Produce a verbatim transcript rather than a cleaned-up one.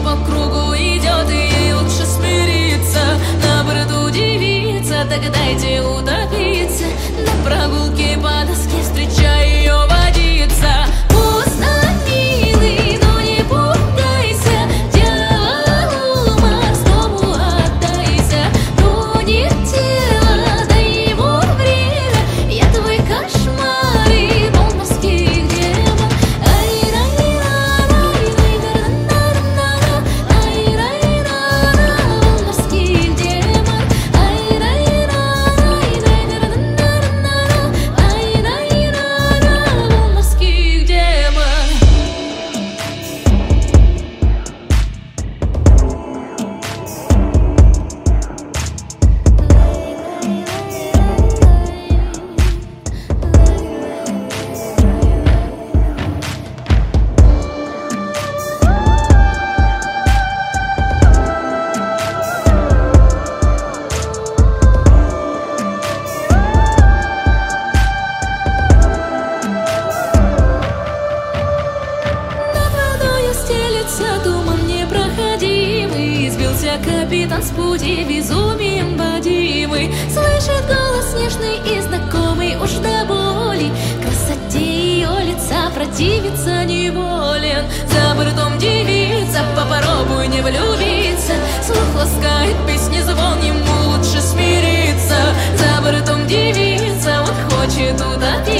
по кругу идет, и ей лучше смириться. На борту девица, так дайте утопиться. На прогулке по доске встречай ее водиться. Поздно, милый, но не пугайся, дьяволу морскому отдайся. Тонет тело, дай ему время, я твой кошмар и дом морских демон. Туман непроходимый, сбился капитан с пути, безумием водимый. Слышит голос нежный и знакомый уж до боли, красоте ее лица противиться неволен. За бортом девица, попробуй не влюбиться, слух ласкает песни звон, ему лучше смириться. За бортом девица, он хочет утопить.